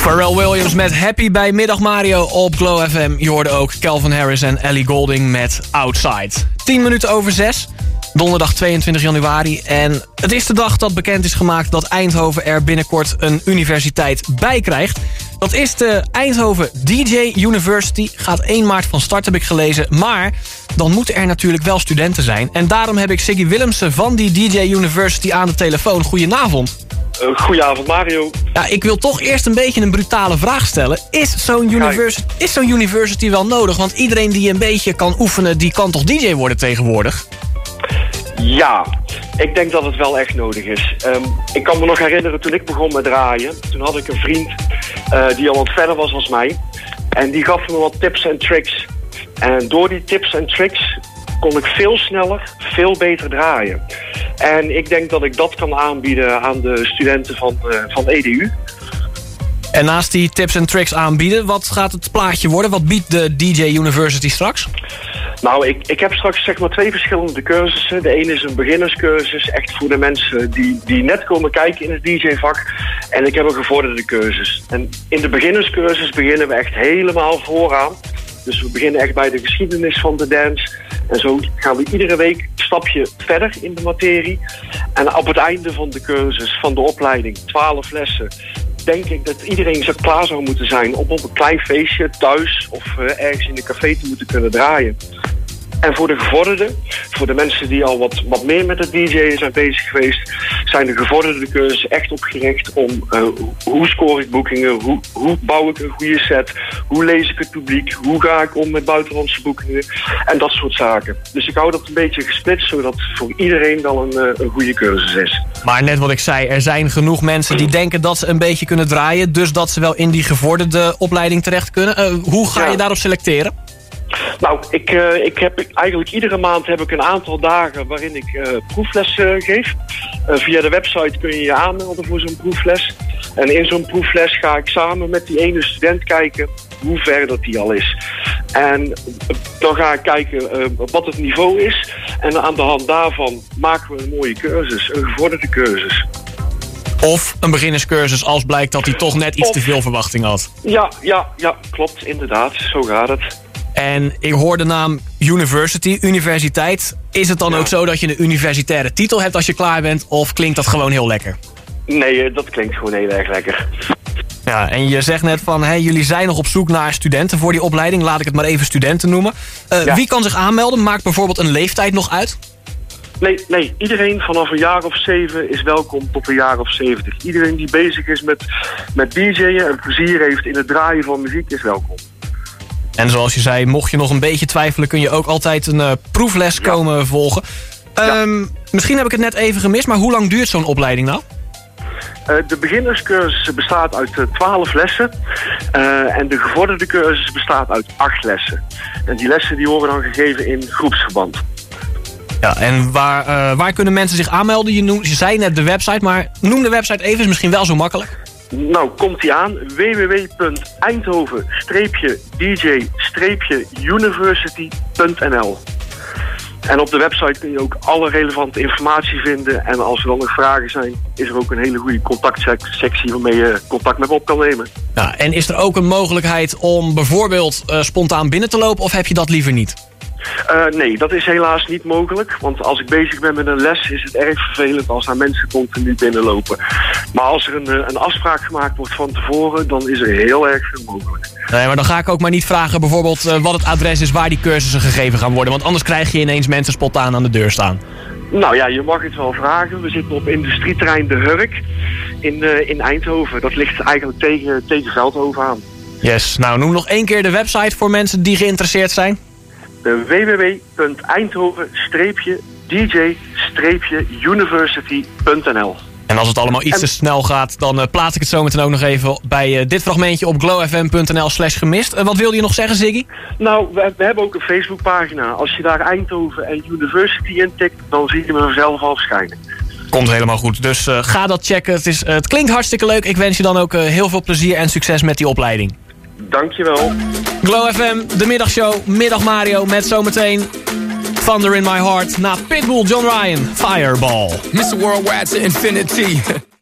Pharrell Williams met Happy bij Middag Mario op Glow FM. Je hoorde ook Calvin Harris en Ellie Goulding met Outside. 6:10. Donderdag 22 januari. En het is de dag dat bekend is gemaakt dat Eindhoven er binnenkort een universiteit bij krijgt. Dat is de Eindhoven DJ University. Gaat 1 maart van start, heb ik gelezen. Maar dan moeten er natuurlijk wel studenten zijn. En daarom heb ik Siggy Willemsen van die DJ University aan de telefoon. Goedenavond. Goedenavond Mario. Ja, ik wil toch eerst een beetje een brutale vraag stellen. Is zo'n university wel nodig? Want iedereen die een beetje kan oefenen, die kan toch DJ worden tegenwoordig? Ja, ik denk dat het wel echt nodig is. Ik kan me nog herinneren toen ik begon met draaien. Toen had ik een vriend die al wat verder was als mij. En die gaf me wat tips en tricks. En door die tips en tricks kon ik veel sneller, veel beter draaien. En ik denk dat ik dat kan aanbieden aan de studenten van EDU. En naast die tips en tricks aanbieden, wat gaat het plaatje worden? Wat biedt de DJ University straks? Nou, ik heb straks zeg maar 2 verschillende cursussen. De ene is een beginnerscursus, echt voor de mensen die net komen kijken in het DJ-vak. En ik heb een gevorderde cursus. En in de beginnerscursus beginnen we echt helemaal vooraan. Dus we beginnen echt bij de geschiedenis van de dance. En zo gaan we iedere week een stapje verder in de materie. En op het einde van de cursus, van de opleiding, 12 lessen... denk ik dat iedereen zo klaar zou moeten zijn om op een klein feestje thuis of ergens in een café te moeten kunnen draaien. En voor de gevorderden, voor de mensen die al wat meer met het DJ'en zijn bezig geweest, zijn de gevorderde cursussen echt opgericht om hoe score ik boekingen, hoe bouw ik een goede set, hoe lees ik het publiek, hoe ga ik om met buitenlandse boekingen en dat soort zaken. Dus ik hou dat een beetje gesplitst, zodat voor iedereen wel een goede cursus is. Maar net wat ik zei, er zijn genoeg mensen die denken dat ze een beetje kunnen draaien, dus dat ze wel in die gevorderde opleiding terecht kunnen. Hoe ga je daarop selecteren? Nou, ik heb eigenlijk iedere maand heb ik een aantal dagen waarin ik proeflessen geef. Via de website kun je je aanmelden voor zo'n proefles. En in zo'n proefles ga ik samen met die ene student kijken hoe ver dat die al is. En dan ga ik kijken wat het niveau is. En aan de hand daarvan maken we een mooie cursus, een gevorderde cursus. Of een beginnerscursus als blijkt dat hij toch net iets te veel verwachting had. Ja, klopt, inderdaad. Zo gaat het. En ik hoor de naam universiteit. Is het dan ook zo dat je een universitaire titel hebt als je klaar bent? Of klinkt dat gewoon heel lekker? Nee, dat klinkt gewoon heel erg lekker. Ja, en je zegt net van, jullie zijn nog op zoek naar studenten voor die opleiding. Laat ik het maar even studenten noemen. Wie kan zich aanmelden? Maakt bijvoorbeeld een leeftijd nog uit? Nee, iedereen vanaf een jaar of 7 is welkom tot een jaar of 70. Iedereen die bezig is met DJ'en en plezier heeft in het draaien van muziek is welkom. En zoals je zei, mocht je nog een beetje twijfelen, kun je ook altijd een proefles komen volgen. Misschien heb ik het net even gemist, maar hoe lang duurt zo'n opleiding nou? De beginnerscursus bestaat uit 12 lessen. En de gevorderde cursus bestaat uit 8 lessen. En die lessen die worden dan gegeven in groepsverband. Ja, en waar kunnen mensen zich aanmelden? Je zei net de website, maar noem de website even, is misschien wel zo makkelijk. Nou, komt die aan. www.eindhoven-dj-university.nl. En op de website kun je ook alle relevante informatie vinden. En als er dan nog vragen zijn, is er ook een hele goede contactsectie waarmee je contact met me op kan nemen. Ja, en is er ook een mogelijkheid om bijvoorbeeld spontaan binnen te lopen of heb je dat liever niet? Nee, dat is helaas niet mogelijk. Want als ik bezig ben met een les is het erg vervelend als daar mensen continu binnenlopen. Maar als er een afspraak gemaakt wordt van tevoren, dan is er heel erg veel mogelijk. Nee, maar dan ga ik ook maar niet vragen bijvoorbeeld wat het adres is waar die cursussen gegeven gaan worden. Want anders krijg je ineens mensen spontaan aan de deur staan. Nou ja, je mag het wel vragen. We zitten op industrieterrein De Hurk in Eindhoven. Dat ligt eigenlijk tegen Veldhoven aan. Yes, nou noem nog 1 keer de website voor mensen die geïnteresseerd zijn. www.eindhoven-dj-university.nl. En als het allemaal iets te snel gaat, dan plaats ik het zo meteen ook nog even bij dit fragmentje op glowfm.nl/gemist. Wat wilde je nog zeggen, Ziggy? Nou, we hebben ook een Facebookpagina. Als je daar Eindhoven en University intikt, dan zie je me vanzelf al verschijnen. Komt helemaal goed, dus ga dat checken. Het klinkt hartstikke leuk. Ik wens je dan ook heel veel plezier en succes met die opleiding. Dankjewel. Glow FM, de middagshow, Middag Mario met zometeen Thunder in My Heart na Pitbull, John Ryan, Fireball. Mr. Worldwide to infinity.